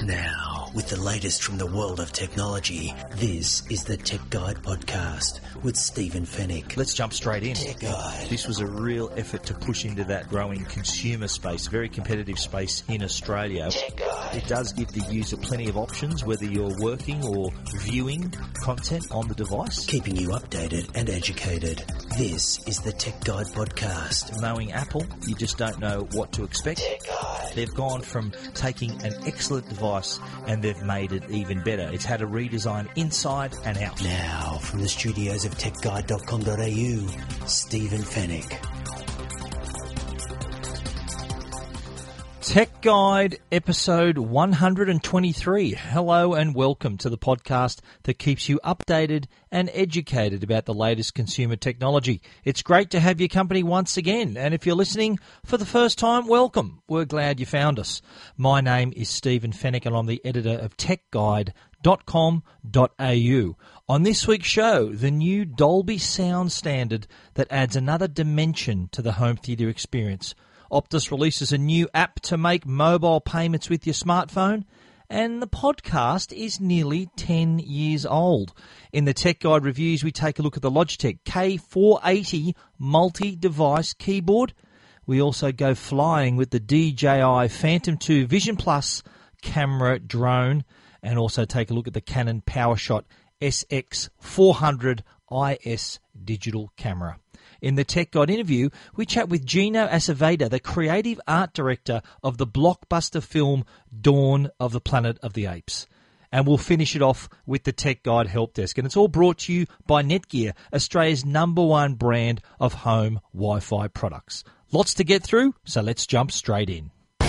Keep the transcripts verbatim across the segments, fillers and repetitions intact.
Now, with the latest from the world of technology, this is the Tech Guide Podcast with Stephen Fennick. Let's jump straight in. Tech Guide. This was a real effort to push into that growing consumer space, very competitive space in Australia. Tech Guide. It does give the user plenty of options, whether you're working or viewing content on the device. Keeping you updated and educated. This is the Tech Guide Podcast. Knowing Apple, you just don't know what to expect. Tech Guide. They've gone from taking an excellent device and they've made it even better. It's had a redesign inside and out. Now, from the studios of tech guide dot com dot a u, Stephen Fennick. Tech Guide episode one hundred twenty-three. Hello and welcome to the podcast that keeps you updated and educated about the latest consumer technology. It's great to have your company once again, and if you're listening for the first time, welcome. We're glad you found us. My name is Stephen Fennick and I'm the editor of tech guide dot com dot a u. On this week's show, the new Dolby sound standard that adds another dimension to the home theatre experience. Optus releases a new app to make mobile payments with your smartphone, and the podcast is nearly ten years old. In the Tech Guide reviews, we take a look at the Logitech K four eighty multi-device keyboard. We also go flying with the D J I Phantom two Vision Plus camera drone, and also take a look at the Canon PowerShot S X four hundred I S digital camera. In the Tech Guide interview, we chat with Gino Aceveda, the creative art director of the blockbuster film Dawn of the Planet of the Apes. And we'll finish it off with the Tech Guide Help Desk. And it's all brought to you by Netgear, Australia's number one brand of home Wi-Fi products. Lots to get through, so let's jump straight in.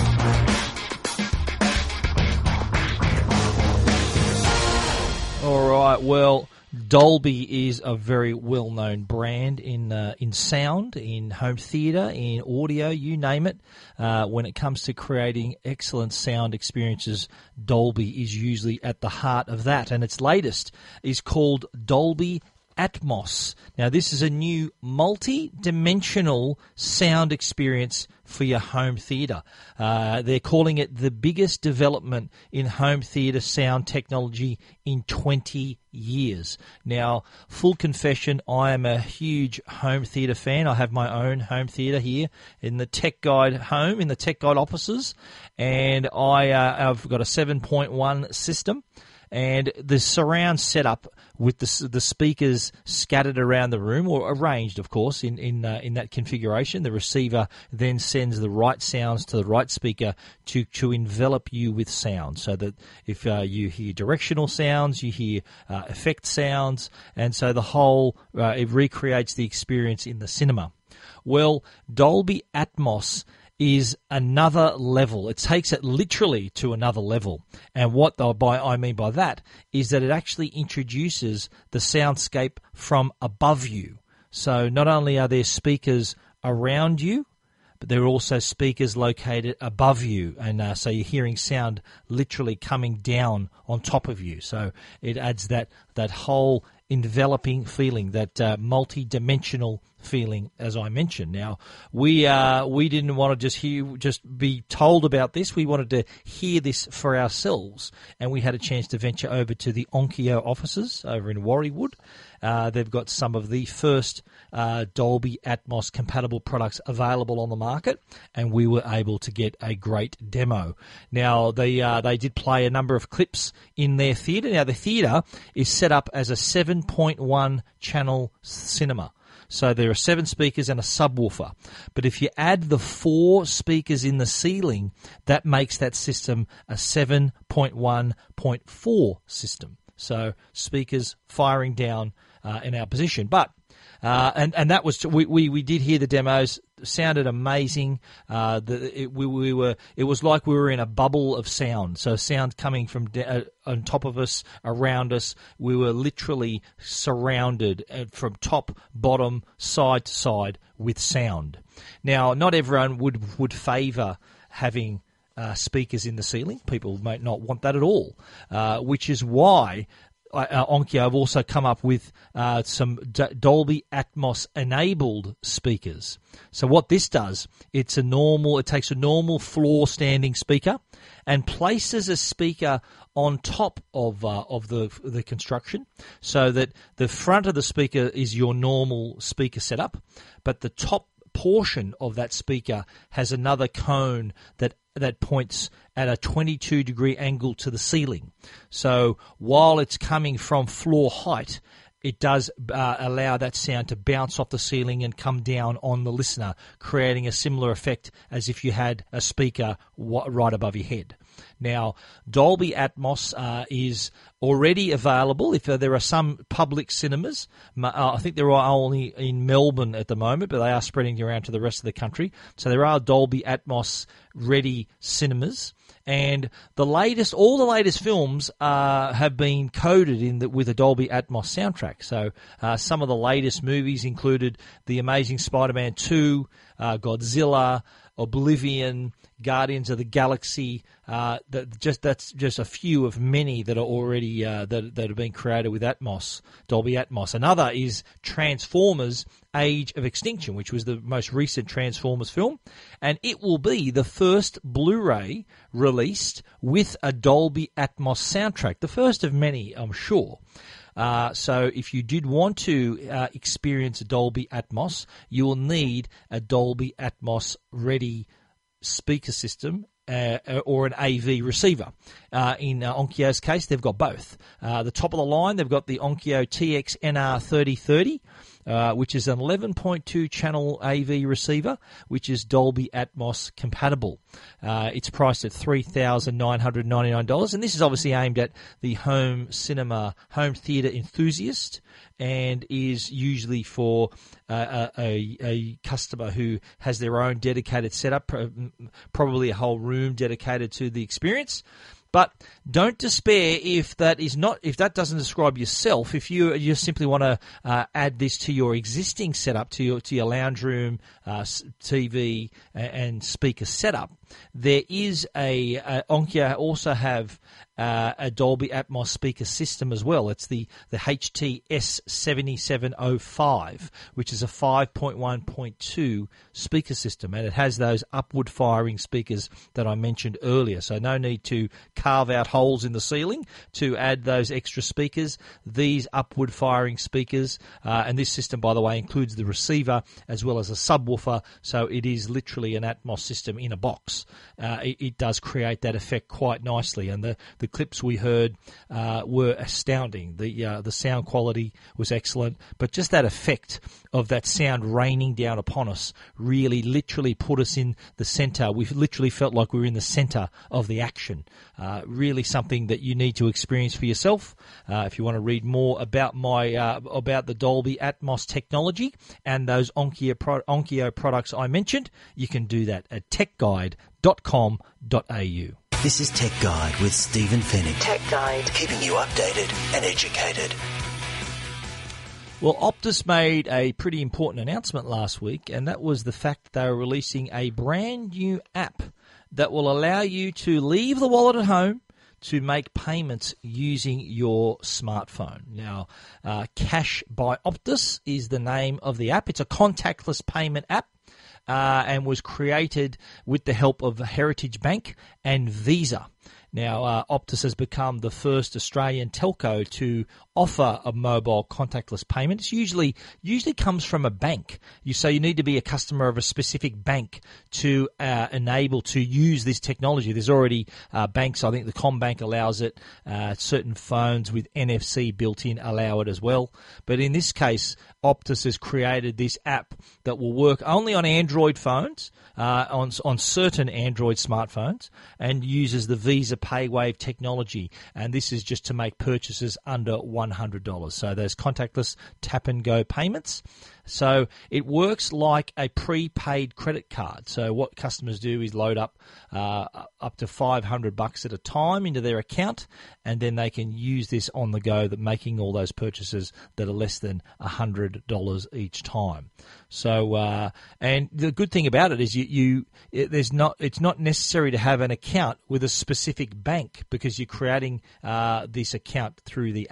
All right, well, Dolby is a very well-known brand in uh, in sound, in home theatre, in audio, you name it. Uh, when it comes to creating excellent sound experiences, Dolby is usually at the heart of that. And its latest is called Dolby Atmos. Now, this is a new multi-dimensional sound experience for your home theatre. Uh, they're calling it the biggest development in home theatre sound technology in twenty years. Now, full confession, I am a huge home theatre fan. I have my own home theatre here in the Tech Guide home, in the Tech Guide offices, and I, uh, I've got a seven point one system. And the surround setup with the the speakers scattered around the room, or arranged, of course, in in uh, in that configuration. The receiver then sends the right sounds to the right speaker to to envelop you with sound, so that if uh, you hear directional sounds, you hear uh, effect sounds, and so the whole uh, it recreates the experience in the cinema. Well, Dolby Atmos is another level. It takes it literally to another level. And what by I mean by that is that it actually introduces the soundscape from above you. So not only are there speakers around you, but there are also speakers located above you. And uh, so you're hearing sound literally coming down on top of you. So it adds that, that whole enveloping feeling, that uh, multi-dimensional feeling, as I mentioned. Now, we uh, we didn't want to just hear, just be told about this. We wanted to hear this for ourselves, and we had a chance to venture over to the Onkyo offices over in Warriewood. Uh, they've got some of the first uh, Dolby Atmos compatible products available on the market, and we were able to get a great demo. Now, they uh, they did play a number of clips in their theatre. Now, the theatre is set up as a seven point one channel cinema. So there are seven speakers and a subwoofer. But if you add the four speakers in the ceiling, that makes that system a seven point one point four system. So speakers firing down uh, in our position. But uh, and and that was we, we we did hear the demos. Sounded amazing. Uh, the, it, we, we were. It was like we were in a bubble of sound. So sound coming from de- uh, on top of us, around us. We were literally surrounded uh, from top, bottom, side to side with sound. Now, not everyone would would favour having uh, speakers in the ceiling. People might not want that at all, uh, which is why uh, Onkyo have also come up with uh, some D- Dolby Atmos enabled speakers. So what this does, it's a normal, it takes a normal floor standing speaker and places a speaker on top of uh, of the the construction, so that the front of the speaker is your normal speaker setup, but the top portion of that speaker has another cone that that points at a twenty-two degree angle to the ceiling. So while it's coming from floor height, it does uh, allow that sound to bounce off the ceiling and come down on the listener, creating a similar effect as if you had a speaker w- right above your head. Now, Dolby Atmos uh, is already available. If uh, there are some public cinemas, uh, I think there are only in Melbourne at the moment, but they are spreading around to the rest of the country. So there are Dolby Atmos ready cinemas, and the latest, all the latest films uh, have been coded in the, with a Dolby Atmos soundtrack. So uh, some of the latest movies included The Amazing Spider-Man two, uh, Godzilla, Oblivion, Guardians of the Galaxy. Uh, that just that's just a few of many that are already uh, that that have been created with Atmos, Dolby Atmos. Another is Transformers: Age of Extinction, which was the most recent Transformers film, and it will be the first Blu-ray released with a Dolby Atmos soundtrack, the first of many, I'm sure. Uh, so if you did want to uh, experience Dolby Atmos, you will need a Dolby Atmos ready speaker system uh, or an A V receiver. Uh, in uh, Onkyo's case, they've got both. Uh, the top of the line, they've got the Onkyo T X N R thirty thirty, Uh, which is an eleven point two channel A V receiver, which is Dolby Atmos compatible. Uh, it's priced at three thousand nine hundred ninety-nine dollars, and this is obviously aimed at the home cinema, home theatre enthusiast, and is usually for uh, a, a customer who has their own dedicated setup, probably a whole room dedicated to the experience. But don't despair if that is not if that doesn't describe yourself. If you you simply want to uh, add this to your existing setup, to your to your lounge room, uh, T V, and speaker setup, there is a, a Onkyo also have uh, a Dolby Atmos speaker system as well. It's the the H T S seventy-seven oh five, which is a five point one point two speaker system, and it has those upward firing speakers that I mentioned earlier. So no need to carve out holes in the ceiling to add those extra speakers. These upward firing speakers, uh, and this system, by the way, includes the receiver as well as a subwoofer, so it is literally an Atmos system in a box. Uh, it, it does create that effect quite nicely, and the, the clips we heard uh, were astounding. The uh, the sound quality was excellent, but just that effect of that sound raining down upon us really literally put us in the center. We literally felt like we were in the center of the action. Uh, really something that you need to experience for yourself. Uh, if you want to read more about my uh, about the Dolby Atmos technology and those Onkyo, pro- Onkyo products I mentioned, you can do that at tech guide dot com dot a u. This is Tech Guide with Stephen Fennick. Tech Guide. Keeping you updated and educated. Well, Optus made a pretty important announcement last week, and that was the fact that they were releasing a brand new app that will allow you to leave the wallet at home to make payments using your smartphone. Now, uh, Cash by Optus is the name of the app. It's a contactless payment app. Uh, and was created with the help of Heritage Bank and Visa. Now, uh, Optus has become the first Australian telco to offer a mobile contactless payment. It's usually usually comes from a bank. You so you need to be a customer of a specific bank to uh, enable to use this technology. There's already uh, banks. I think the CommBank allows it. Uh, certain phones with N F C built in allow it as well. But in this case, Optus has created this app that will work only on Android phones, uh, on on certain Android smartphones, and uses the Visa PayWave technology. And this is just to make purchases under one hundred dollars. So those contactless tap-and-go payments. So it works like a prepaid credit card. So what customers do is load up uh, up to five hundred bucks at a time into their account, and then they can use this on the go, that making all those purchases that are less than one hundred dollars each time. So uh, and the good thing about it is you, you it, there's not it's not necessary to have an account with a specific bank, because you're creating uh, this account through the app.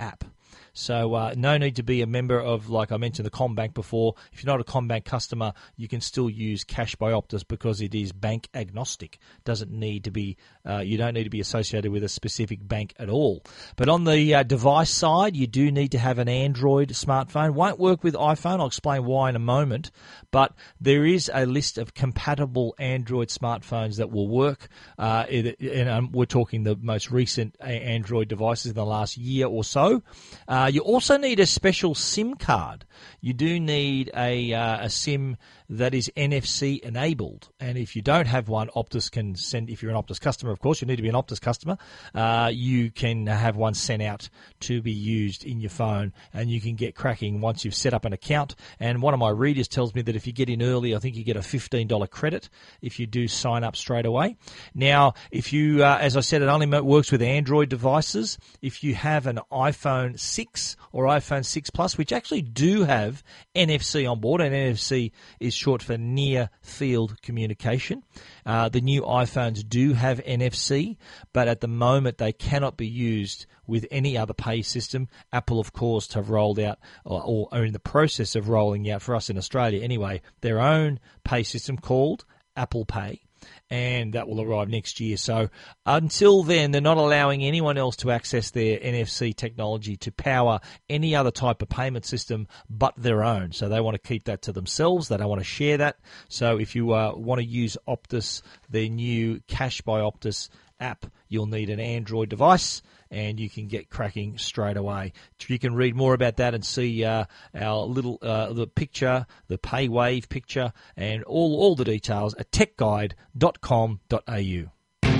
So uh, no need to be a member of, like I mentioned, the CommBank before. If you're not a CommBank customer, you can still use Cash by Optus because it is bank agnostic. Doesn't need to be. Uh, you don't need to be associated with a specific bank at all. But on the uh, device side, you do need to have an Android smartphone. Won't work with iPhone. I'll explain why in a moment. But there is a list of compatible Android smartphones that will work. Uh, it, and um, we're talking the most recent Android devices in the last year or so. Uh, you also need a special SIM card. You do need a, uh, a SIM that is N F C enabled. And if you don't have one, Optus can send, if you're an Optus customer, of course, you need to be an Optus customer, uh, you can have one sent out to be used in your phone, and you can get cracking once you've set up an account. And one of my readers tells me that if you get in early, I think you get a fifteen dollars credit if you do sign up straight away. Now, if you, uh, as I said, it only works with Android devices. If you have an iPhone six or iPhone six Plus, which actually do have N F C on board, and N F C is short for near field communication. Uh, the new iPhones do have N F C, but at the moment they cannot be used with any other pay system. Apple, of course, have rolled out, or, or are in the process of rolling out, for us in Australia anyway, their own pay system called Apple Pay. And that will arrive next year. So until then, they're not allowing anyone else to access their N F C technology to power any other type of payment system but their own. So they want to keep that to themselves. They don't want to share that. So if you uh, want to use Optus, their new Cash by Optus app, you'll need an Android device, and you can get cracking straight away. You can read more about that and see uh, our little uh, the picture, the pay wave picture, and all, all the details at tech guide dot com dot a u.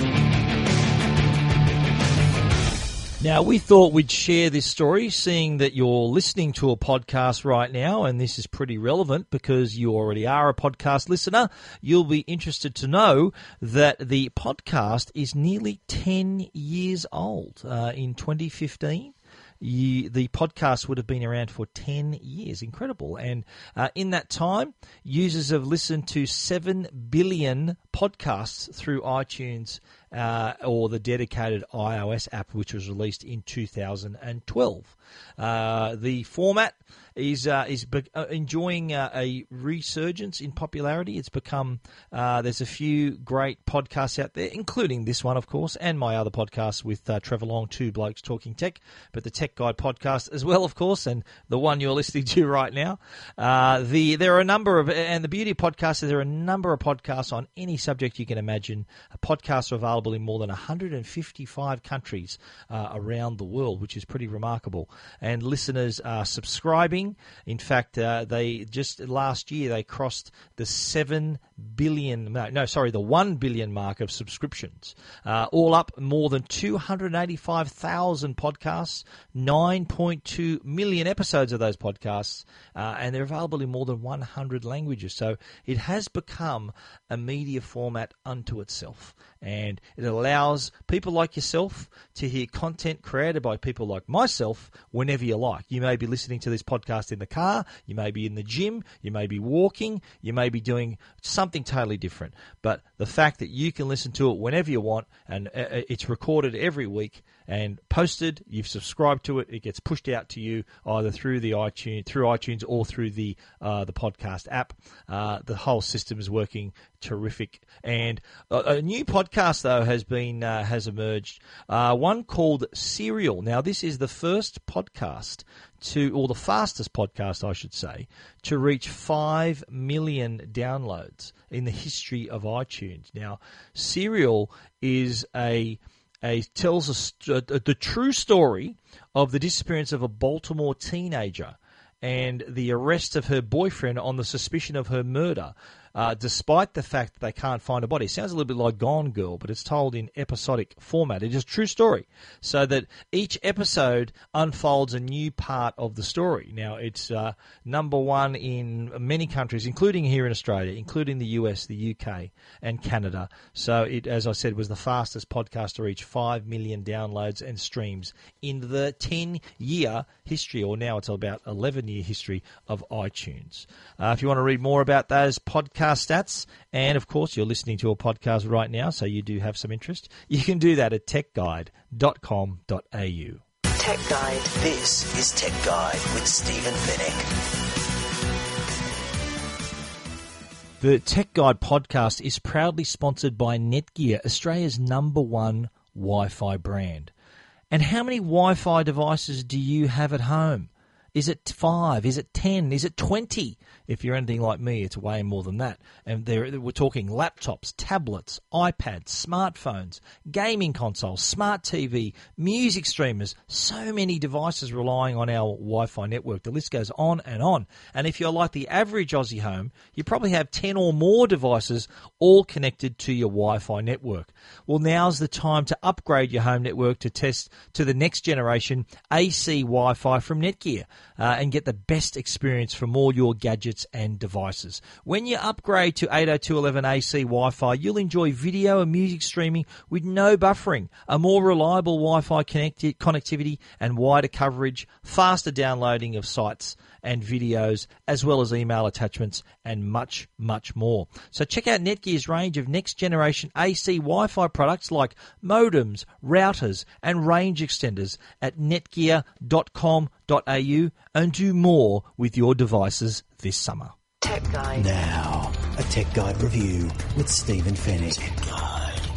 Now, we thought we'd share this story, seeing that you're listening to a podcast right now, and this is pretty relevant because you already are a podcast listener. You'll be interested to know that the podcast is nearly ten years old. Uh, in twenty fifteen, You, the podcast would have been around for ten years. Incredible. And uh, in that time, users have listened to seven billion podcasts through iTunes uh, or the dedicated iOS app, which was released in two thousand twelve. Uh, the format is uh, is be- uh, enjoying uh, a resurgence in popularity. It's become, uh, there's a few great podcasts out there, including this one, of course, and my other podcasts with uh, Trevor Long, Two Blokes Talking Tech, but the Tech Guide podcast as well, of course, and the one you're listening to right now. Uh, the There are a number of, and the beauty of podcasts is there are a number of podcasts on any subject you can imagine. Podcasts are available in more than one hundred fifty-five countries uh, around the world, which is pretty remarkable. And listeners are subscribing. In fact, uh, they just last year they crossed the seven billion, no, sorry, the one billion mark of subscriptions. Uh, all up, more than two hundred eighty-five thousand podcasts, nine point two million episodes of those podcasts, uh, and they're available in more than one hundred languages. So it has become a media format unto itself, and it allows people like yourself to hear content created by people like myself whenever you like. You may be listening to this podcast in the car, you may be in the gym, you may be walking, you may be doing something totally different. But the fact that you can listen to it whenever you want, and it's recorded every week and posted, you've subscribed to it, it gets pushed out to you either through the iTunes, through iTunes or through the uh, the podcast app. Uh, the whole system is working terrific. And a, a new podcast though has been uh, has emerged, uh, one called Serial. Now this is the first podcast to, or the fastest podcast I should say, to reach five million downloads in the history of iTunes. Now Serial is a A, tells a, a, the true story of the disappearance of a Baltimore teenager and the arrest of her boyfriend on the suspicion of her murder, uh, despite the fact that they can't find a body. It sounds a little bit like Gone Girl, but it's told in episodic format. It is a true story, so that each episode unfolds a new part of the story. Now, it's uh, number one in many countries, including here in Australia, including the U S, the U K, and Canada. So it, as I said, was the fastest podcast to reach five million downloads and streams in the ten-year history, or now it's about eleven-year history of iTunes. Uh, if you want to read more about those podcasts, stats, and of course you're listening to a podcast right now, so you do have some interest, you can do that at tech guide dot com dot a u. Tech Guide. This is Tech Guide with Stephen Fenech. The Tech Guide podcast is proudly sponsored by Netgear, Australia's number one Wi-Fi brand. And how many Wi-Fi devices do you have at home? Is it five? Is it ten? Is it twenty? If you're anything like me, it's way more than that. And there, we're talking laptops, tablets, iPads, smartphones, gaming consoles, smart T V, music streamers, so many devices relying on our Wi-Fi network. The list goes on and on. And if you're like the average Aussie home, you probably have ten or more devices all connected to your Wi-Fi network. Well, now's the time to upgrade your home network to test to the next generation A C Wi-Fi from Netgear. Uh, and get the best experience from all your gadgets and devices. When you upgrade to eight oh two dot eleven A C Wi-Fi, you'll enjoy video and music streaming with no buffering, a more reliable Wi-Fi connecti- connectivity and wider coverage, faster downloading of sites and videos, as well as email attachments and much, much more. So check out Netgear's range of next-generation A C Wi-Fi products like modems, routers, and range extenders at netgear dot com dot a u and do more with your devices this summer. Tech Guide. Now, a Tech Guide review with Stephen Fenech. Tech Guide.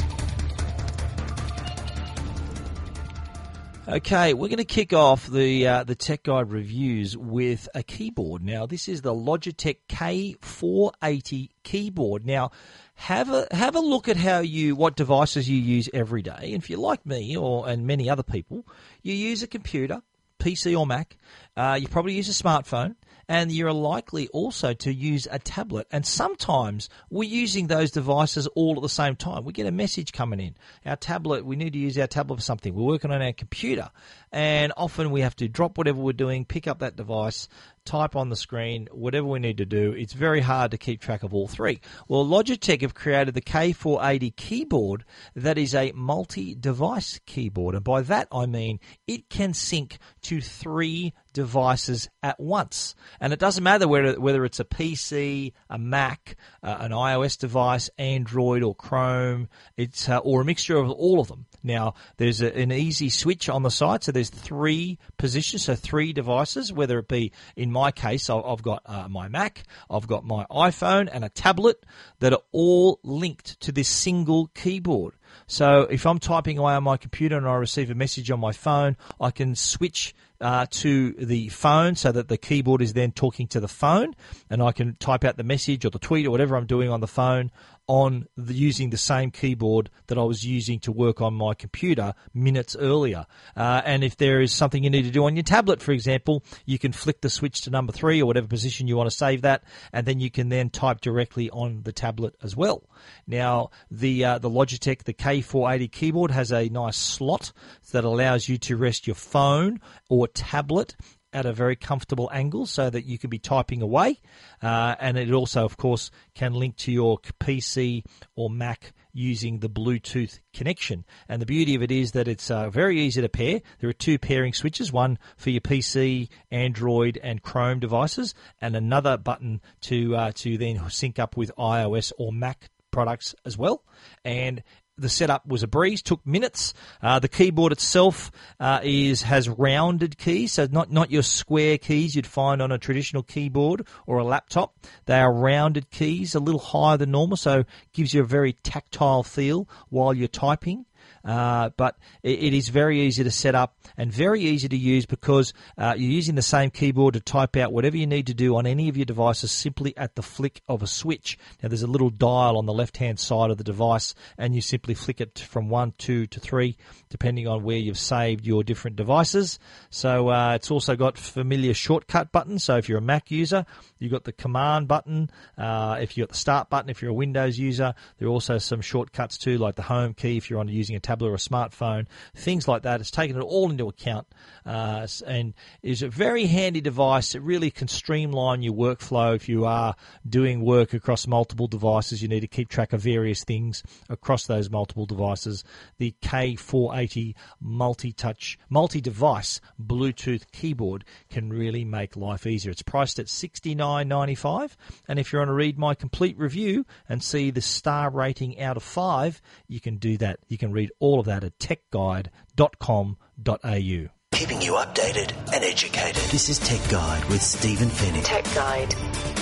Okay, we're going to kick off the uh, the Tech Guide reviews with a keyboard. Now, this is the Logitech K four eighty keyboard. Now, have a have a look at how you what devices you use every day. And if you're like me or and many other people, you use a computer, P C or Mac. Uh, you probably use a smartphone. And you're likely also to use a tablet. And sometimes we're using those devices all at the same time. We get a message coming in. Our tablet, we need to use our tablet for something. We're working on our computer. And often we have to drop whatever we're doing, pick up that device, type on the screen, whatever we need to do. It's very hard to keep track of all three. Well, Logitech have created the K four eighty keyboard that is a multi-device keyboard. And by that I mean it can sync to three devices at once. And it doesn't matter whether, whether it's a P C, a Mac, uh, an iOS device, Android or Chrome, it's uh, or a mixture of all of them. Now, there's a, an easy switch on the side, so there's three positions, so three devices, whether it be, in my case, I've got uh, my Mac, I've got my iPhone and a tablet that are all linked to this single keyboard. So if I'm typing away on my computer and I receive a message on my phone, I can switch uh, to the phone so that the keyboard is then talking to the phone, and I can type out the message or the tweet or whatever I'm doing on the phone on the, using the same keyboard that I was using to work on my computer minutes earlier. Uh, and if there is something you need to do on your tablet, for example, you can flick the switch to number three or whatever position you want to save that, and then you can then type directly on the tablet as well. Now, the uh, the Logitech, the K four eighty keyboard has a nice slot that allows you to rest your phone or tablet at a very comfortable angle so that you can be typing away. Uh, and it also, of course, can link to your P C or Mac using the Bluetooth connection. And the beauty of it is that it's uh, very easy to pair. There are two pairing switches, one for your P C, Android, and Chrome devices, and another button to uh, to then sync up with iOS or Mac products as well. And the setup was a breeze, took minutes. Uh, the keyboard itself uh, is has rounded keys, so not, not your square keys you'd find on a traditional keyboard or a laptop. They are rounded keys, a little higher than normal, so gives you a very tactile feel while you're typing. Uh, but it, it is very easy to set up and very easy to use because uh, you're using the same keyboard to type out whatever you need to do on any of your devices simply at the flick of a switch. Now, there's a little dial on the left-hand side of the device, and you simply flick it from one, two to three, depending on where you've saved your different devices. So uh, it's also got familiar shortcut buttons. So if you're a Mac user, you've got the command button. Uh, if you've got the start button, if you're a Windows user, there are also some shortcuts too, like the home key if you're on using a tablet or a smartphone, things like that. It's taken it all into account uh, and is a very handy device. It really can streamline your workflow if you are doing work across multiple devices. You need to keep track of various things across those multiple devices. The K four eighty multi-touch, multi-device Bluetooth keyboard can really make life easier. It's priced at sixty-nine ninety-five, and if you want to read my complete review and see the star rating out of five, you can do that. You can read all of that at tech guide dot com dot a u. keeping you updated and educated. This is Tech Guide with Stephen Fennick. Tech Guide.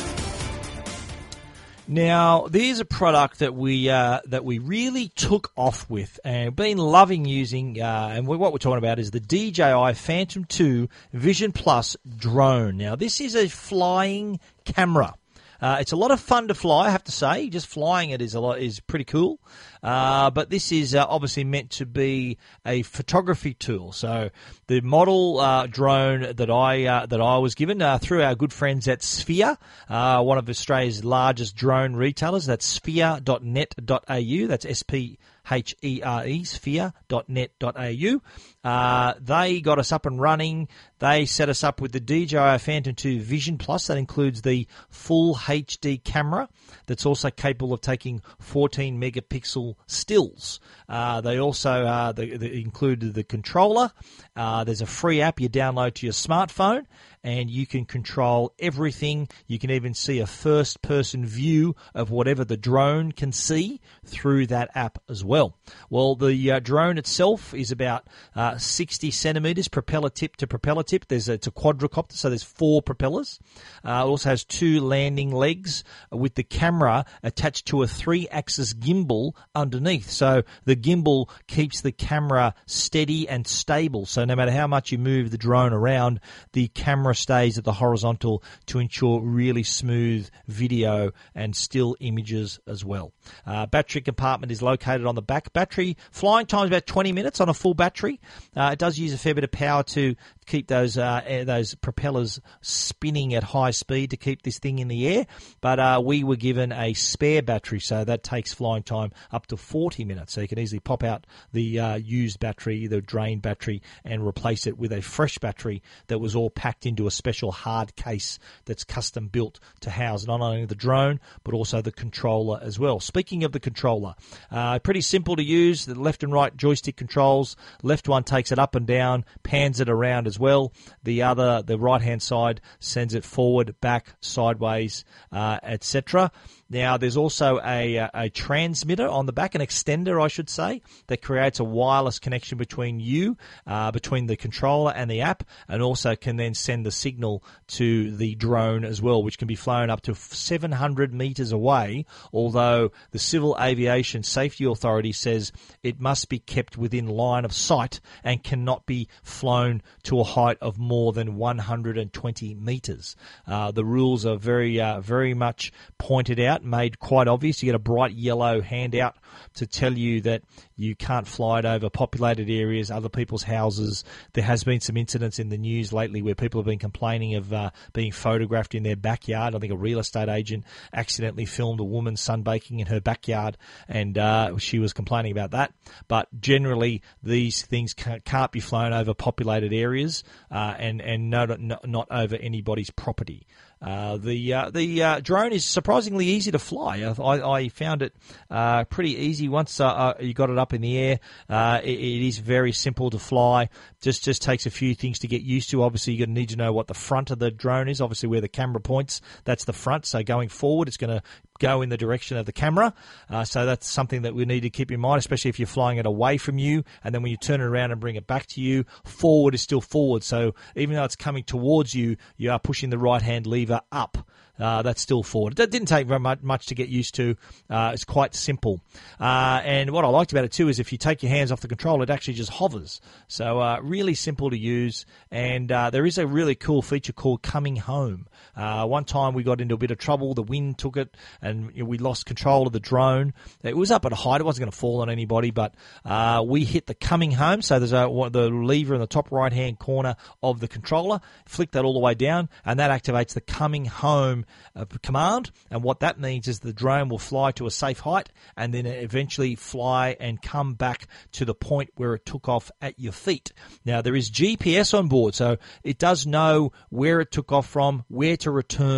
Now, there's a product that we uh, that we really took off with and been loving using, uh, and what we're talking about is the D J I Phantom two Vision Plus drone. Now, this is a flying camera. Uh, it's a lot of fun to fly, I have to say. Just flying it is a lot is pretty cool. Uh, but this is uh, obviously meant to be a photography tool. So the model uh, drone that I uh, that I was given uh, through our good friends at Sphere, uh, one of Australia's largest drone retailers. That's sphere dot net dot a u. That's S P H E R E, sphere dot net dot a u. Uh, they got us up and running. They set us up with the D J I Phantom two Vision Plus. That includes the full H D camera that's also capable of taking fourteen megapixel stills. Uh, they also uh, they, they included the controller. Uh, there's a free app you download to your smartphone, and you can control everything. You can even see a first-person view of whatever the drone can see through that app as well. Well, the uh, drone itself is about uh, sixty centimeters propeller tip to propeller tip. There's a, it's a quadricopter, so there's four propellers. Uh, it also has two landing legs with the camera attached to a three-axis gimbal underneath. So the gimbal keeps the camera steady and stable. So no matter how much you move the drone around, the camera stays at the horizontal to ensure really smooth video and still images as well. Uh, battery compartment is located on the back. Battery flying time is about twenty minutes on a full battery. Uh, it does use a fair bit of power to keep those uh, those propellers spinning at high speed to keep this thing in the air. But uh, we were given a spare battery, so that takes flying time up to forty minutes. So you can easily pop out the uh, used battery, the drained battery, and replace it with a fresh battery that was all packed into a special hard case that's custom built to house not only the drone but also the controller as well. Speaking of the controller, uh, pretty simple to use. The left and right joystick controls. Left one takes it up and down, pans it around as well. The other, the right-hand side, sends it forward, back, sideways, uh, et cetera. Now, there's also a, a transmitter on the back, an extender, I should say, that creates a wireless connection between you, uh, between the controller and the app, and also can then send the signal to the drone as well, which can be flown up to seven hundred meters away, although the Civil Aviation Safety Authority says it must be kept within line of sight and cannot be flown to a height of more than one hundred twenty meters. Uh, the rules are very, uh, very much pointed out, made quite obvious. You get a bright yellow handout to tell you that you can't fly it over populated areas, other people's houses. There has been some incidents in the news lately where people have been complaining of uh, being photographed in their backyard. I think a real estate agent accidentally filmed a woman sunbaking in her backyard, and uh, she was complaining about that. But generally, these things can't be flown over populated areas uh, and, and not, not over anybody's property. Uh, the uh, the uh, drone is surprisingly easy to fly. I, I found it uh, pretty easy once uh, uh, you got it up in the air. Uh, it, it is very simple to fly. Just just takes a few things to get used to. Obviously, you're going to need to know what the front of the drone is. Obviously, where the camera points, that's the front. So going forward, it's going to go in the direction of the camera. Uh, so that's something that we need to keep in mind, especially if you're flying it away from you. And then when you turn it around and bring it back to you, forward is still forward. So even though it's coming towards you, you are pushing the right-hand lever up. Uh, that's still forward. That didn't take very much to get used to. Uh, it's quite simple. Uh, and what I liked about it too is if you take your hands off the control, it actually just hovers. So uh, really simple to use. And uh, there is a really cool feature called Coming Home. Uh, one time we got into a bit of trouble. The wind took it and you know, we lost control of the drone. It was up at a height. It wasn't going to fall on anybody, but uh, we hit the Coming Home. So there's a, the lever in the top right-hand corner of the controller. Flick that all the way down, and that activates the Coming Home Uh, command, and what that means is the drone will fly to a safe height and then eventually fly and come back to the point where it took off at your feet. Now, there is G P S on board, so it does know where it took off from, where to return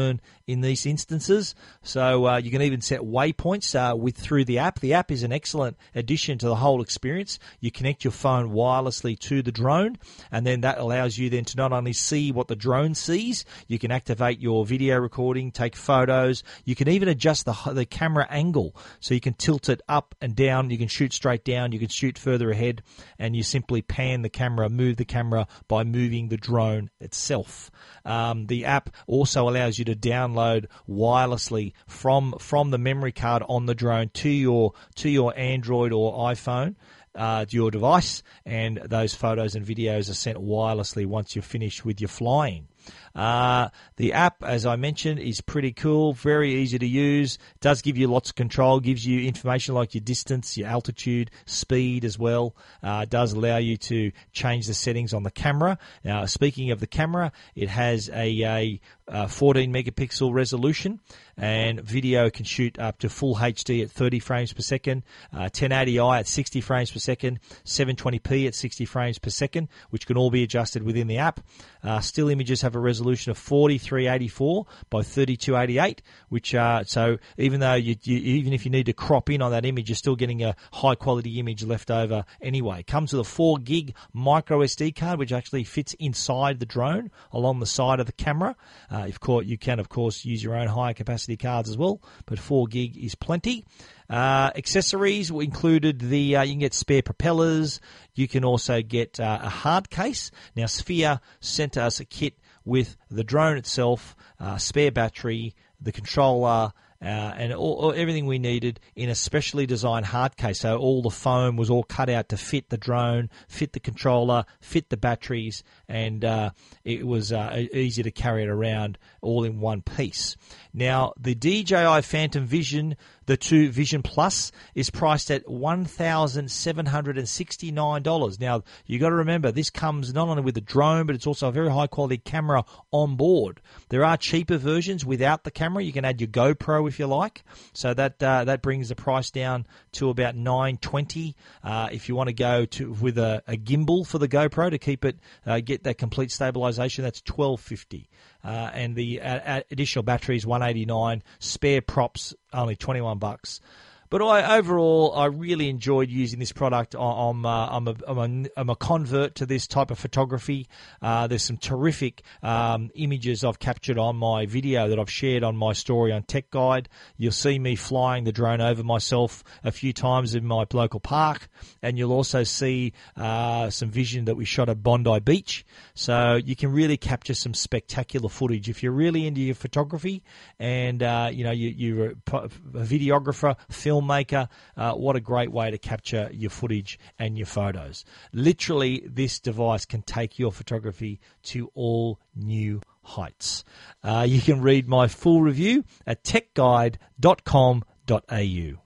in these instances. So uh, you can even set waypoints uh, with through the app. The app is an excellent addition to the whole experience. You connect your phone wirelessly to the drone, and then that allows you then to not only see what the drone sees, you can activate your video recording, take photos. You can even adjust the the camera angle, so you can tilt it up and down. You can shoot straight down. You can shoot further ahead, and you simply pan the camera, move the camera by moving the drone itself. Um, the app also allows you to download wirelessly from from the memory card on the drone to your to your Android or iPhone, uh, to your device, and those photos and videos are sent wirelessly once you're finished with your flying. Uh, the app, as I mentioned, is pretty cool, very easy to use, does give you lots of control, gives you information like your distance, your altitude, speed as well, uh, does allow you to change the settings on the camera. Now, speaking of the camera, it has a, a, a fourteen megapixel resolution, and video can shoot up to full H D at thirty frames per second, uh, ten eighty i at sixty frames per second, seven twenty p at sixty frames per second, which can all be adjusted within the app. Uh, still images have a resolution of forty-three eighty-four by thirty-two eighty-eight, which uh, so even though you, you even if you need to crop in on that image, you're still getting a high quality image left over anyway. It comes with a four gig micro S D card, which actually fits inside the drone along the side of the camera. Uh, of course, you can of course use your own higher capacity cards as well, but four gig is plenty. Uh, accessories included the, uh, you can get spare propellers. You can also get uh, a hard case. Now, Sphere sent us a kit with the drone itself, uh, spare battery, the controller, Uh, and all, all, everything we needed in a specially designed hard case. So all the foam was all cut out to fit the drone, fit the controller, fit the batteries, and uh, it was uh, easy to carry it around all in one piece. Now, the D J I Phantom Vision, the two Vision Plus, is priced at one thousand seven hundred sixty-nine dollars. Now, you got to remember, this comes not only with the drone, but it's also a very high-quality camera on board. There are cheaper versions without the camera. You can add your GoPro if you like. So that uh, that brings the price down to about nine twenty. Uh, if you want to go to with a, a gimbal for the GoPro to keep it, uh, get that complete stabilization, that's twelve fifty. Uh, and the uh, additional batteries one eighty-nine. Spare props only twenty-one bucks. But I, overall, I really enjoyed using this product. I'm, uh, I'm, a, I'm, a, I'm a convert to this type of photography. Uh, there's some terrific um, images I've captured on my video that I've shared on my story on Tech Guide. You'll see me flying the drone over myself a few times in my local park, and you'll also see uh, some vision that we shot at Bondi Beach. So you can really capture some spectacular footage if you're really into your photography, and uh, you know you, you're a videographer, film filmmaker, uh, what a great way to capture your footage and your photos. Literally, this device can take your photography to all new heights. Uh, you can read my full review at tech guide dot com dot a u.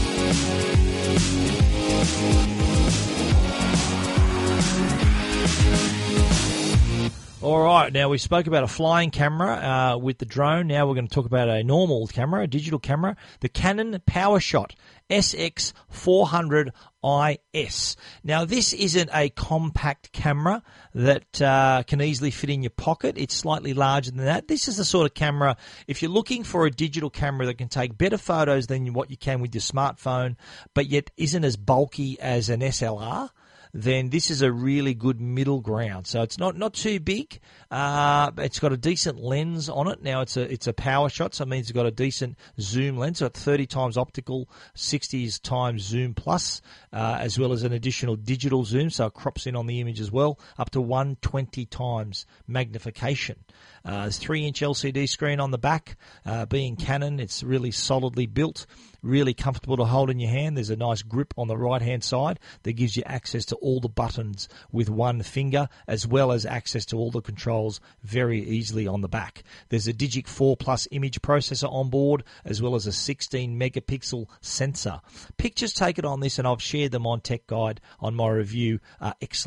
All right, now we spoke about a flying camera uh, with the drone. Now we're going to talk about a normal camera, a digital camera, the Canon PowerShot S X four hundred I S. Now, this isn't a compact camera that uh, can easily fit in your pocket. It's slightly larger than that. This is the sort of camera, if you're looking for a digital camera that can take better photos than what you can with your smartphone, but yet isn't as bulky as an S L R, then this is a really good middle ground. So it's not, not too big. Uh, it's got a decent lens on it. Now it's a it's a PowerShot, so it means it's got a decent zoom lens. So it's thirty times optical, sixty times zoom plus, uh, as well as an additional digital zoom, so it crops in on the image as well, up to one hundred twenty times magnification. Uh, there's a three inch L C D screen on the back. Uh, being Canon, it's really solidly built, really comfortable to hold in your hand. There's a nice grip on the right-hand side that gives you access to all the buttons with one finger, as well as access to all the controls very easily on the back. There's a Digic four Plus image processor on board, as well as a sixteen megapixel sensor. Pictures taken on this, and I've shared them on Tech Guide on my review, are excellent.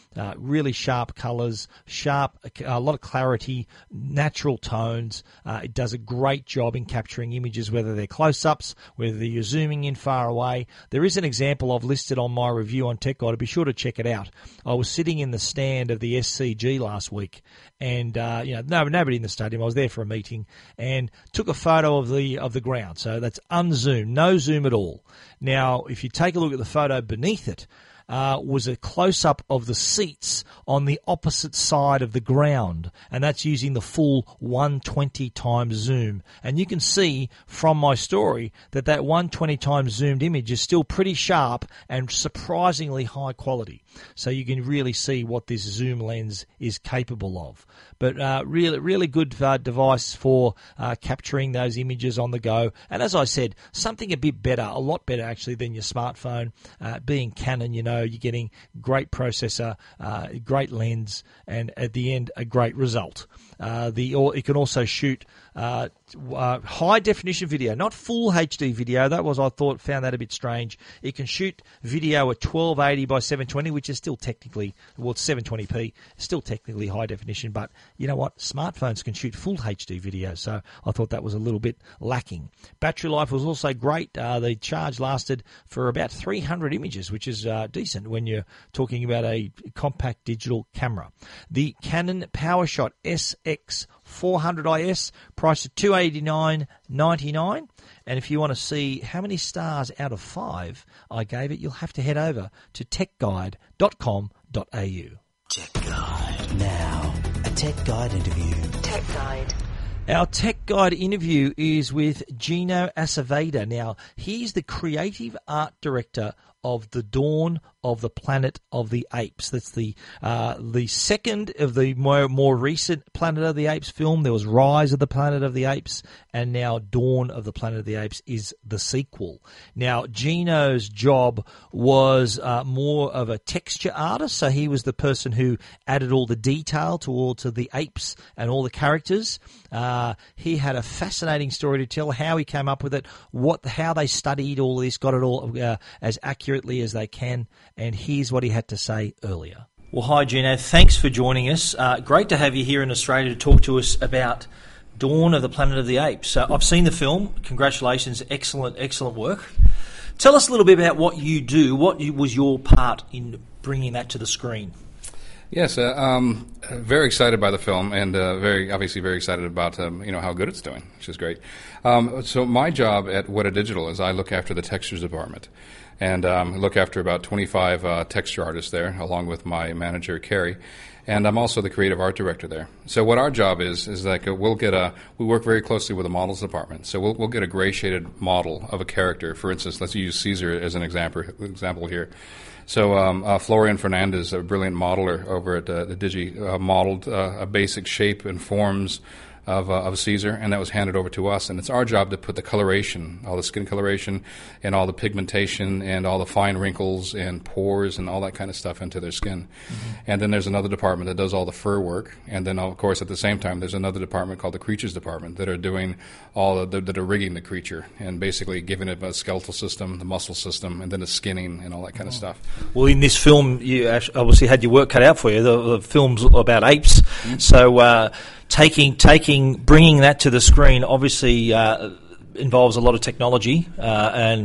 Uh, really sharp colours, sharp, a lot of clarity, natural tones. Uh, it does a great job in capturing images, whether they're close-ups, whether you're zooming in far away. There is an example I've listed on my review on Tech Guide. Be sure to check it out. I was sitting in the stand of the S C G last week, and uh, you know, no, nobody in the stadium. I was there for a meeting and took a photo of the of the ground. So that's unzoomed, no zoom at all. Now, if you take a look at the photo beneath it, Uh, was a close-up of the seats on the opposite side of the ground, and that's using the full one twenty times zoom. And you can see from my story that that one twenty times zoomed image is still pretty sharp and surprisingly high quality. So you can really see what this zoom lens is capable of. But uh, really, really good uh, device for uh, capturing those images on the go. And as I said, something a bit better, a lot better actually than your smartphone. Uh, being Canon, you know, you're getting great processor, uh, great lens, and at the end, a great result. Uh, the or it can also shoot uh, uh, high definition video, not full H D video. That was, I thought, found that a bit strange. It can shoot video at twelve eighty by seven twenty, which is still technically, well, it's seven twenty p, still technically high definition. But you know what? Smartphones can shoot full H D video, so I thought that was a little bit lacking. Battery life was also great. Uh, the charge lasted for about three hundred images, which is uh, decent when you're talking about a compact digital camera. The Canon PowerShot S X four hundred I S, priced at two hundred eighty-nine ninety-nine. And if you want to see how many stars out of five I gave it, you'll have to head over to tech guide dot com dot a u. Tech Guide. Now, a Tech Guide interview. Tech Guide. Our Tech Guide interview is with Gino Aceveda. Now, he's the creative art director of The Dawn of the Planet of the Apes. That's the uh, the second of the more, more recent Planet of the Apes film. There was Rise of the Planet of the Apes, and now Dawn of the Planet of the Apes is the sequel. Now, Gino's job was uh, more of a texture artist, so he was the person who added all the detail to all to the apes and all the characters. Uh, he had a fascinating story to tell, how he came up with it, what, how they studied all this, got it all uh, as accurately as they can, and here's what he had to say earlier. Well, hi, Gino. Thanks for joining us. Uh, great to have you here in Australia to talk to us about Dawn of the Planet of the Apes. Uh, I've seen the film. Congratulations. Excellent, excellent work. Tell us a little bit about what you do. What was your part in bringing that to the screen? Yes, uh, um, very excited by the film, and uh, very obviously very excited about um, you know how good it's doing, which is great. Um, so my job at Weta Digital is I look after the textures department, and um, look after about twenty-five uh, texture artists there, along with my manager Carrie, and I'm also the creative art director there. So what our job is is like uh, we'll get a we work very closely with the models department. So we'll we'll get a gray shaded model of a character. For instance, let's use Caesar as an example example here. So um, uh, Florian Fernandez, a brilliant modeler over at uh, the Digi, uh, modeled uh, a basic shape and forms of, uh, of Caesar, and that was handed over to us. And it's our job to put the coloration, all the skin coloration, and all the pigmentation, and all the fine wrinkles and pores and all that kind of stuff into their skin. Mm-hmm. And then there's another department that does all the fur work. And then, of course, at the same time, there's another department called the creatures department that are doing all the, that are rigging the creature and basically giving it a skeletal system, the muscle system, and then the skinning and all that kind of stuff. Well, in this film, you obviously had your work cut out for you. The, the film's about apes, mm-hmm. so uh, taking, taking, bringing that to the screen obviously uh, involves a lot of technology uh, and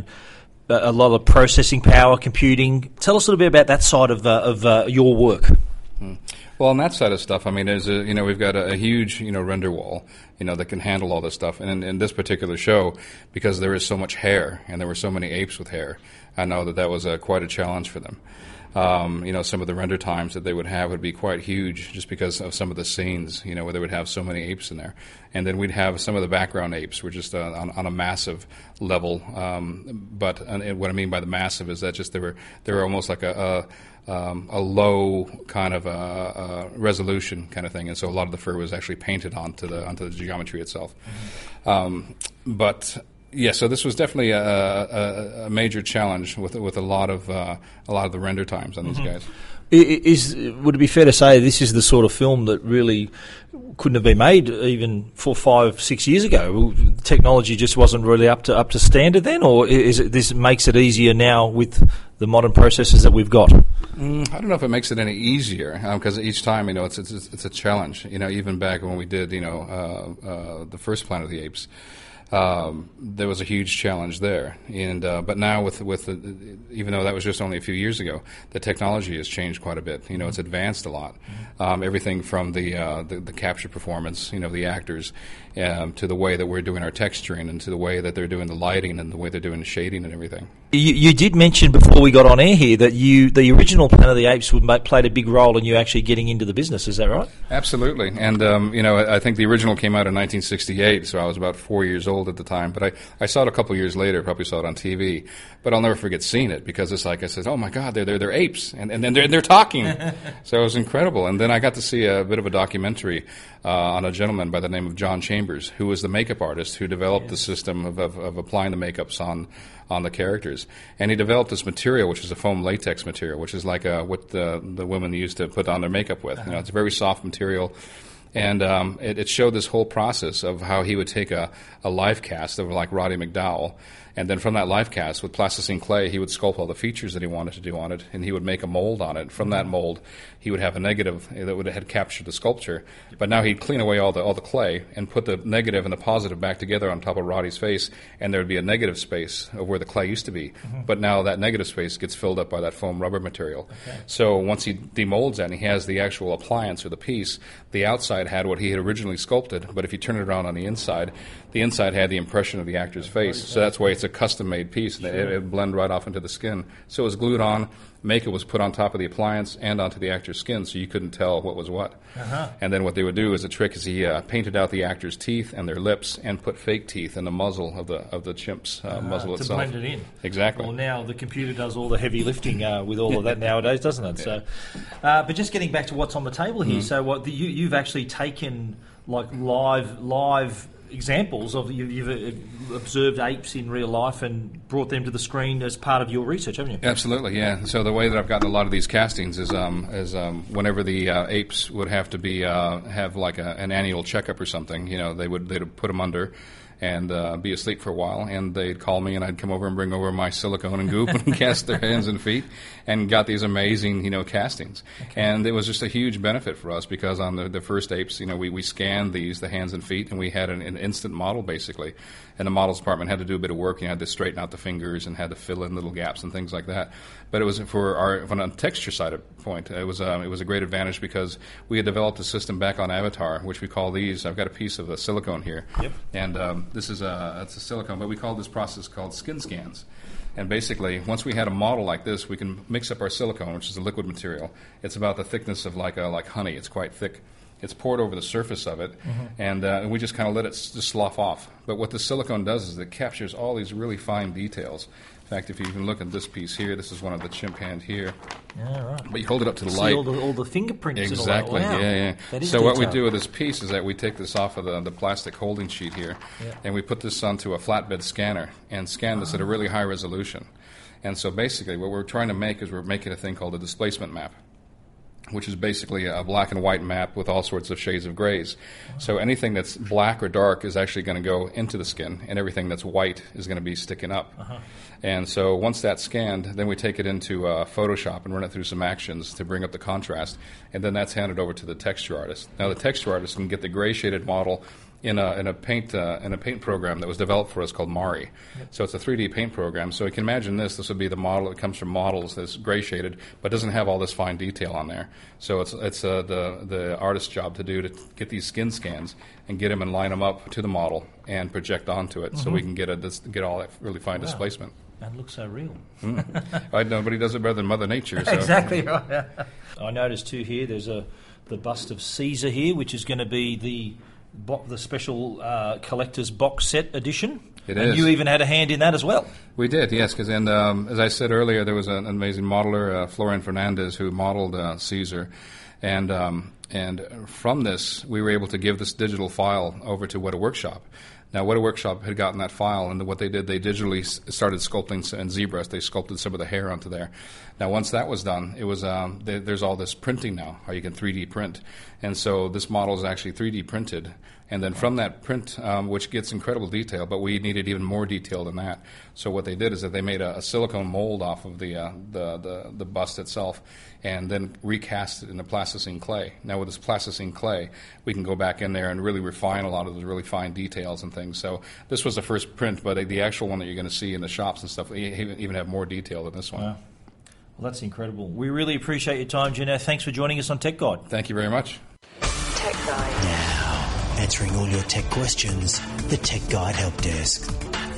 a lot of processing power, computing. Tell us a little bit about that side of uh, of uh, your work. Mm. Well, on that side of stuff, I mean, there's a, you know, we've got a, a huge, you know, render wall, you know, that can handle all this stuff. And in, in this particular show, because there is so much hair and there were so many apes with hair, I know that that was uh, quite a challenge for them. Um, you know, some of the render times that they would have would be quite huge just because of some of the scenes, you know, where they would have so many apes in there. And then we'd have some of the background apes were just uh, on, on a massive level. Um, but and what I mean by the massive is that just they were they were almost like a, a, um, a low kind of a, a resolution kind of thing. And so a lot of the fur was actually painted onto the onto the geometry itself. Mm-hmm. Um, but Yeah, so this was definitely a, a, a major challenge with with a lot of uh, a lot of the render times on these mm-hmm. guys. Is would it be fair to say this is the sort of film that really couldn't have been made even four, five, six years ago. Technology just wasn't really up to up to standard then, or is it this makes it easier now with the modern processors that we've got? Mm, I don't know if it makes it any easier, because um, each time, you know, it's, it's it's a challenge. You know, even back when we did, you know, uh, uh, the first Planet of the Apes, um, there was a huge challenge there. And uh, but now with with the, even though that was just only a few years ago, the technology has changed quite a bit. You know, it's advanced a lot. Um, everything from the, uh, the the capture performance, you know, the actors, um, to the way that we're doing our texturing, and to the way that they're doing the lighting, and the way they're doing the shading and everything. You, you did mention before we got on air here that you the original Planet of the Apes would make, played a big role in you actually getting into the business. Is that right? Absolutely. And um, you know, I, I think the original came out in nineteen sixty-eight, so I was about four years old at the time. But I, I saw it a couple years later. Probably saw it on T V. But I'll never forget seeing it, because it's like I said, "Oh my God, they're they're, they're apes," and and then they're they're talking. So it was incredible. And then I got to see a bit of a documentary uh, on a gentleman by the name of John Chambers, who was the makeup artist who developed yes. the system of, of, of applying the makeups on. on the characters. And he developed this material, which is a foam latex material, which is like a, what the, the women used to put on their makeup with. Uh-huh. You know, it's a very soft material. And um, it, it showed this whole process of how he would take a, a live cast of like Roddy McDowall, and then from that live cast with plasticine clay, he would sculpt all the features that he wanted to do on it, and he would make a mold on it. From that mold, he would have a negative that would have captured the sculpture. But now he'd clean away all the all the clay and put the negative and the positive back together on top of Roddy's face, and there would be a negative space of where the clay used to be. Mm-hmm. But now that negative space gets filled up by that foam rubber material. Okay. So once he demolds that and he has the actual appliance or the piece, the outside had what he had originally sculpted, but if you turn it around on the inside, the inside had the impression of the actor's face. So that's why it's a custom-made piece, and it would blend right off into the skin. So it was glued on. Makeup was put on top of the appliance and onto the actor's skin, so you couldn't tell what was what. Uh-huh. And then what they would do as a trick is he uh, painted out the actor's teeth and their lips, and put fake teeth in the muzzle of the of the chimp's uh, uh, muzzle to itself. To blend it in. Exactly. Well, now the computer does all the heavy lifting uh, with all of that nowadays, doesn't it? Yeah. So, uh, but just getting back to what's on the table here. Mm-hmm. So, what the, you, you've actually taken like live live. examples of you, you've observed apes in real life and brought them to the screen as part of your research, haven't you? Absolutely, yeah. So the way that I've gotten a lot of these castings is, um, is um, whenever the uh, apes would have to be uh, have like a, an annual checkup or something, you know, they would they'd put them under and uh, be asleep for a while, and they'd call me, and I'd come over and bring over my silicone and goop and cast their hands and feet, and got these amazing, you know, castings. Okay. And it was just a huge benefit for us, because on the, the first apes, you know, we, we scanned these, the hands and feet, and we had an, an instant model, basically. And the models department had to do a bit of work. You had to straighten out the fingers and had to fill in little gaps and things like that. But it was for our, from a texture side of point, it was um, it was a great advantage, because we had developed a system back on Avatar, which we call these. I've got a piece of the silicone here, yep. and um, this is a it's a silicone, but we call this process called skin scans. And basically, once we had a model like this, we can mix up our silicone, which is a liquid material. It's about the thickness of like a, like honey. It's quite thick. It's poured over the surface of it, mm-hmm. and, uh, and we just kind of let it s- just slough off. But what the silicone does is it captures all these really fine details. In fact, if you can look at this piece here, this is one of the chimp hand here. Yeah, right. But you hold it up to the See light. all the, all the fingerprints. Exactly. And all that. Wow. Yeah, yeah. That is so detailed. what we do with this piece is that we take this off of the, the plastic holding sheet here, yeah. and we put this onto a flatbed scanner and scan this oh. at a really high resolution. And so basically, what we're trying to make is we're making a thing called a displacement map, which is basically a black and white map with all sorts of shades of grays. So anything that's black or dark is actually going to go into the skin, and everything that's white is going to be sticking up. Uh-huh. And so once that's scanned, then we take it into uh, Photoshop and run it through some actions to bring up the contrast, and then that's handed over to the texture artist. Now the texture artist can get the gray shaded model in a in a paint uh, in a paint program that was developed for us called Mari. Yep. So it's a three D paint program. So you can imagine this. This would be the model that comes from models that's gray shaded, but doesn't have all this fine detail on there. So it's it's uh, the the artist's job to do to get these skin scans and get them and line them up to the model and project onto it, mm-hmm. so we can get a this, get all that really fine wow. displacement. That looks so real. mm. I, nobody does it better than Mother Nature. So. Exactly right. I noticed too here. There's a the bust of Caesar here, which is going to be the bo- the special uh, collector's box set edition. It and is. You even had a hand in that as well. We did, yes. Because and um, as I said earlier, there was an amazing modeler, uh, Florian Fernandez, who modeled uh, Caesar, and um, and from this we were able to give this digital file over to Weta Workshop. Now, What a Workshop had gotten that file, and what they did, they digitally s- started sculpting, and ZBrush, they sculpted some of the hair onto there. Now, once that was done, it was um, th- there's all this printing now, how you can three D print. And so this model is actually three D printed. And then from that print, um, which gets incredible detail, but we needed even more detail than that. So what they did is that they made a, a silicone mold off of the, uh, the the the bust itself, and then recast it into plasticine clay. Now with this plasticine clay, we can go back in there and really refine a lot of those really fine details and things. So this was the first print, but the actual one that you're going to see in the shops and stuff even even have more detail than this one. Wow. Well, that's incredible. We really appreciate your time, Gino. Thanks for joining us on Tech Guide. Thank you very much. Tech Guide. Now, answering all your tech questions, the Tech Guide Help Desk.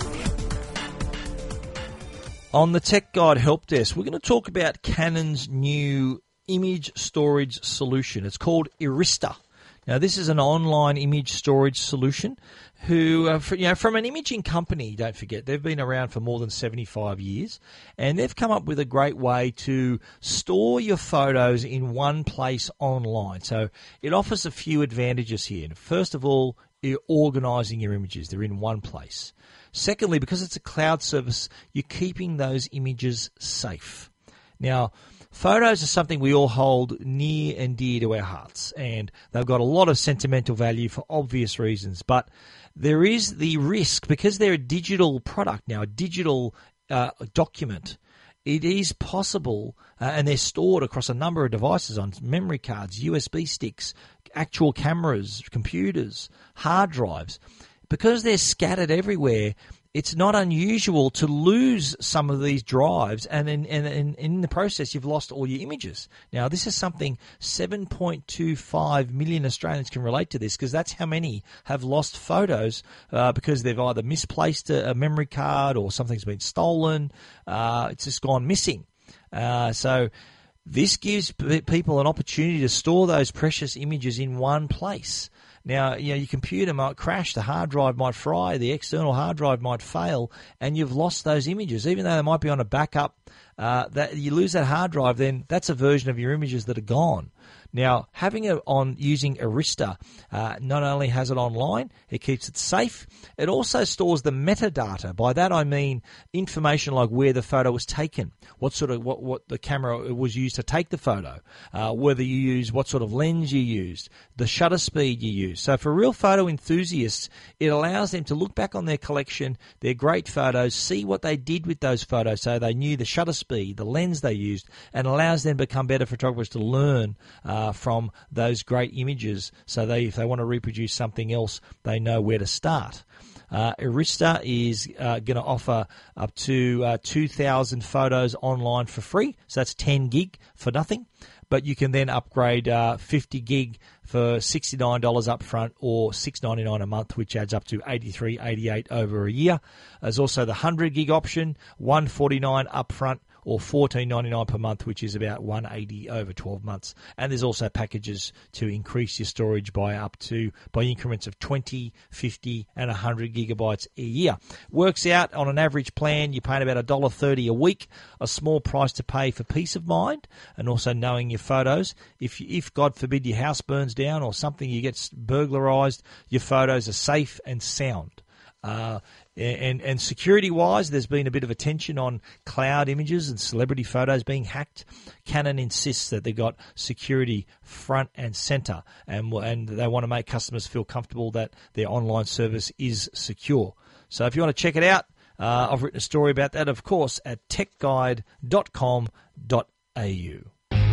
On the Tech Guide Help Desk, we're going to talk about Canon's new image storage solution. It's called Arista. Now, this is an online image storage solution who, uh, for, you know, from an imaging company, don't forget, they've been around for more than seventy-five years, and they've come up with a great way to store your photos in one place online. So it offers a few advantages here. First of all, you're organising your images. They're in one place. Secondly, because it's a cloud service, you're keeping those images safe. Now, photos are something we all hold near and dear to our hearts, and they've got a lot of sentimental value for obvious reasons. But there is the risk, because they're a digital product now, a digital uh, document, it is possible, uh, and they're stored across a number of devices on memory cards, U S B sticks, actual cameras, computers, hard drives. Because they're scattered everywhere, it's not unusual to lose some of these drives, and in, in, in, in the process, you've lost all your images. Now, this is something seven point two five million Australians can relate to this, because that's how many have lost photos uh, because they've either misplaced a, a memory card or something's been stolen. Uh, it's just gone missing. Uh, so this gives p- people an opportunity to store those precious images in one place. Now, you know, your computer might crash, the hard drive might fry, the external hard drive might fail, and you've lost those images. Even though they might be on a backup, uh, that you lose that hard drive, then that's a version of your images that are gone. Now, having it on using Arista uh, not only has it online, it keeps it safe, it also stores the metadata. By that I mean information like where the photo was taken, what sort of what, what the camera was used to take the photo, uh, whether you use what sort of lens you used, the shutter speed you used. So for real photo enthusiasts, it allows them to look back on their collection, their great photos, see what they did with those photos, so they knew the shutter speed, the lens they used, and allows them to become better photographers to learn uh, from those great images, so they, if they want to reproduce something else, they know where to start. Uh, Arista is uh, going to offer up to uh, two thousand photos online for free, so that's ten gig for nothing. But you can then upgrade uh, fifty gig for sixty-nine dollars up front, or six dollars ninety-nine a month, which adds up to eighty-three dollars and eighty-eight cents over a year. There's also the one hundred gig option, one hundred forty-nine dollars up front, or fourteen dollars and ninety-nine cents per month, which is about one hundred eighty dollars over twelve months. And there's also packages to increase your storage by up to by increments of twenty, fifty, and one hundred gigabytes a year. Works out on an average plan, you're paying about one dollar thirty a week, a small price to pay for peace of mind, and also knowing your photos. If, if God forbid, your house burns down or something, you get burglarized, your photos are safe and sound. Uh, and, and security-wise, there's been a bit of attention on cloud images and celebrity photos being hacked. Canon insists that they've got security front and center, and, and they want to make customers feel comfortable that their online service is secure. So if you want to check it out, uh, I've written a story about that, of course, at tech guide dot com dot a u.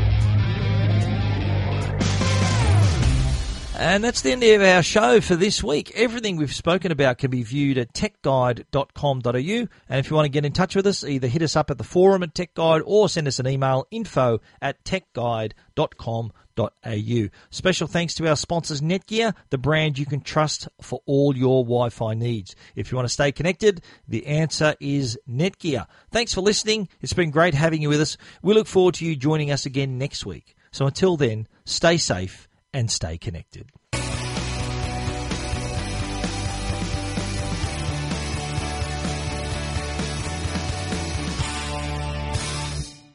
And that's the end of our show for this week. Everything we've spoken about can be viewed at tech guide dot com dot a u. And if you want to get in touch with us, either hit us up at the forum at TechGuide or send us an email, info at tech guide dot com dot a u. Special thanks to our sponsors, Netgear, the brand you can trust for all your Wi-Fi needs. If you want to stay connected, the answer is Netgear. Thanks for listening. It's been great having you with us. We look forward to you joining us again next week. So until then, stay safe and stay connected.